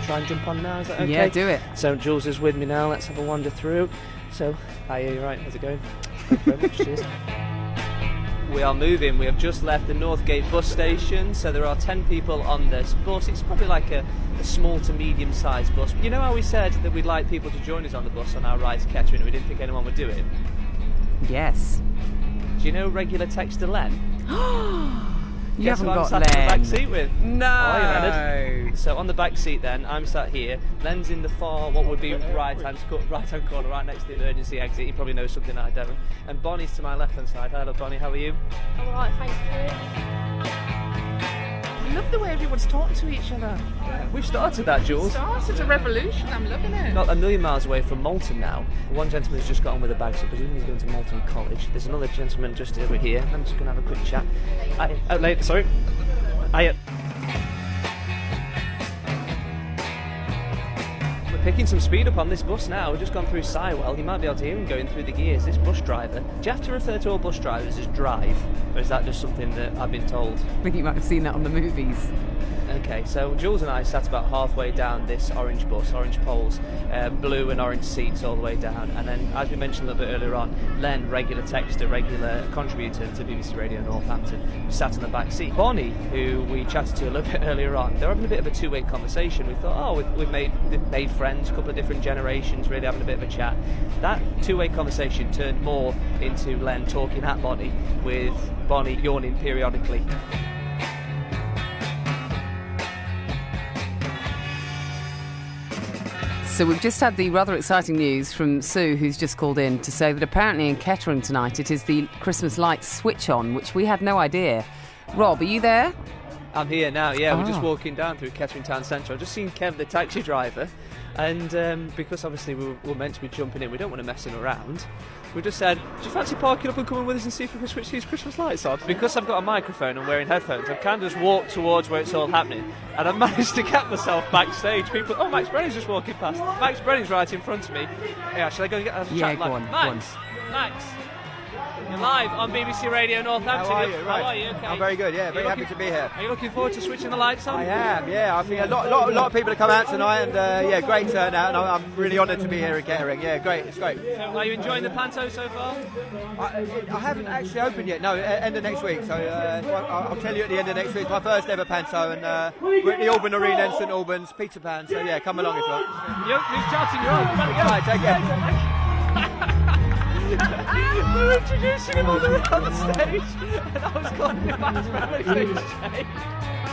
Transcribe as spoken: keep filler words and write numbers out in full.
try and jump on now. Is that okay? Yeah, do it. So Jules is with me now. Let's have a wander through. So, hi, you're right. How's it going? Thank you very much. Cheers. We are moving. We have just left the Northgate bus station, so there are ten people on this bus. It's probably like a, a small to medium-sized bus. You know how we said that we'd like people to join us on the bus on our ride to Kettering and we didn't think anyone would do it? Yes. Do you know regular texter Len? You Guess haven't who I'm got sat Len. in the back seat with? No. Oh, you Leonard. So on the back seat then, I'm sat here. Len's in the far, what would be right hand right hand corner, right next to the emergency exit. He probably knows something that I don't. And Bonnie's to my left hand side. Hello Bonnie, how are you? I'm alright, thank you. I love the way everyone's talking to each other. We've started that, Jules. Started a revolution, I'm loving it. Not a million miles away from Malton now. One gentleman's just got on with a bag, so presumably he's going to Malton College. There's another gentleman just over here. I'm just going to have a quick chat. Hi, out late, sorry. Hiya. We're picking some speed up on this bus now. We've just gone through Sywell. You might be able to hear him going through the gears. This bus driver, do you have to refer to all bus drivers as drive? Or is that just something that I've been told? I think you might have seen that on the movies. Okay, so Jules and I sat about halfway down this orange bus, orange poles, uh, blue and orange seats all the way down, and then, as we mentioned a little bit earlier on, Len, regular texter, regular contributor to B B C Radio Northampton, sat in the back seat. Bonnie, who we chatted to a little bit earlier on, they're having a bit of a two-way conversation. We thought, oh, we've, we've made we've made friends, a couple of different generations, really having a bit of a chat. That two-way conversation turned more into Len talking at Bonnie, with Bonnie yawning periodically. So we've just had the rather exciting news from Sue, who's just called in to say that apparently in Kettering tonight it is the Christmas lights switch on, which we had no idea. Rob, are you there? I'm here now, yeah. Oh. We're just walking down through Kettering Town Centre. I've just seen Kev, the taxi driver, and um, because obviously we were, we were meant to be jumping in, we don't want to mess him around. We just said, do you fancy parking up and coming with us and see if we can switch these Christmas lights on? Because I've got a microphone and wearing headphones, I've kind of just walked towards where it's all happening, and I've managed to get myself backstage. People, oh, Max Brennan's just walking past. Max Brennan's right in front of me. Yeah, should I go and get a Yeah, chat? go Like, on, go Max, Max, you're live on B B C Radio Northampton. How are you? Right. How are you? Okay. I'm very good, yeah, very happy to be here. Are you looking forward to switching the lights on? I am, yeah. I think a lot, lot, lot of people have come out tonight, and uh, yeah, great turnout. And I'm I'm really honoured to be here in Kettering. Yeah, great, it's great. So are you enjoying the panto so far? I, I haven't actually opened yet. No, end of next week. So uh, I'll, I'll tell you at the end of next week. It's my first ever panto, and uh, we're at the Alban Arena in St Albans, Peter Pan. So yeah, come along if you want. You're, you're chatting, you're on. Right, take care. We were introducing him on the, on the stage, and I was calling him Max Brennan's exchange.